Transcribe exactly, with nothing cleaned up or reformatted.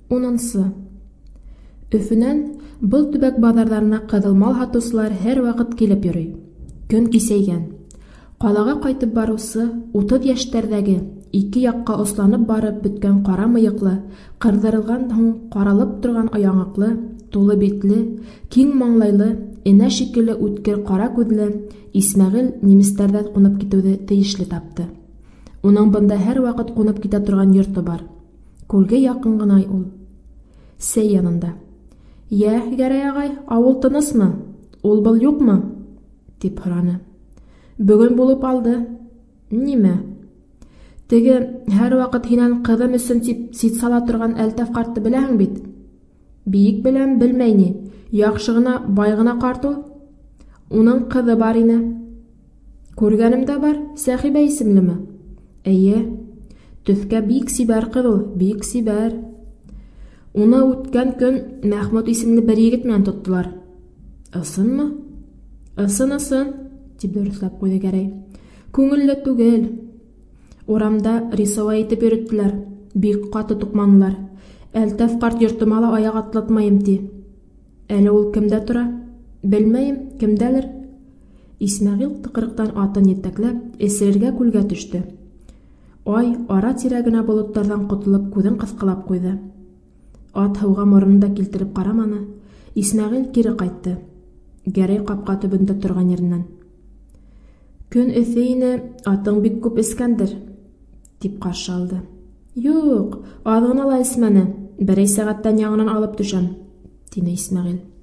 Унынсы. Өфөнән был төбәк баҙарҙарына ҡыҙыл мал һатыусылар һәр ваҡыт килеп йөрөй. Көн кисәйгән. Ҡалаға ҡайтып барыусы утыҙ йәштәрҙәге, ике яҡҡа осланып барып бөткән ҡара мыйыҡлы, ҡырҙырылған һуң ҡаралып торған яңаҡлы, тулы битле, киң маңлайлы, энә шикелле үткер ҡара күҙле Исмәғил неместәрҙән ҡунып китеүҙе тейешле тапты. Уның бында һәр ваҡыт ҡунып китә торған йорто бар. Күлгә яҡын ғына ул. Сәй янында. «Йә, Гәрәй ағай, ауыл тынысмы? Ул-был юҡмы?» тип һораны. «Бөгөн булып алды». «Нимә?» «Теге һәр ваҡыт һинән ҡыҙым өсөн тип сит сала торған Әлтәф ҡартты беләһең бит?» «Бик беләм, белмәй ни. Яҡшы ғына, бай ғына ҡарт ул. Уның ҡыҙы бар ине». «Күргәнем дә бар, Сәхибә исемлеме?» «Эйе. Төҫкә бик сибәр ҡыҙ ул, бик сибәр. Уны үткән көн Мәхмүт исемле бер егет менән тоттолар». «Ысынмы?» «Ысын, ысын», тип дөрөҫләп ҡуйҙы Гәрәй. «Күңелле түгел. Урамда рисуай итеп йөрөттөләр, бик ҡаты туҡманылар. Әлтәф ҡарт йортома ла аяҡ атлатмайым, ти». «Әле ул кемдә тора?» «Белмәйем, кемдәлер». Исмәғил тыҡрыҡтан атын етәкләп, эсерергә күлгә төштө. Ай, ара-тирә генә болоттарҙан ҡотолоп, күҙен ҡыҫҡылап ҡуйҙы. Ат һыуға моронон да килтереп ҡараманы. Исмәғил кире ҡайтты. Гәрәй ҡапҡа төбөндә торған еренән. «Көн эҫе ине, атың бик күп эскәндер», тип ҡаршы алды. «Юҡ, аҙ ғына ла эсмәне. Берәй сәғәттән яңынан алып төшәм», тине Исмәғил.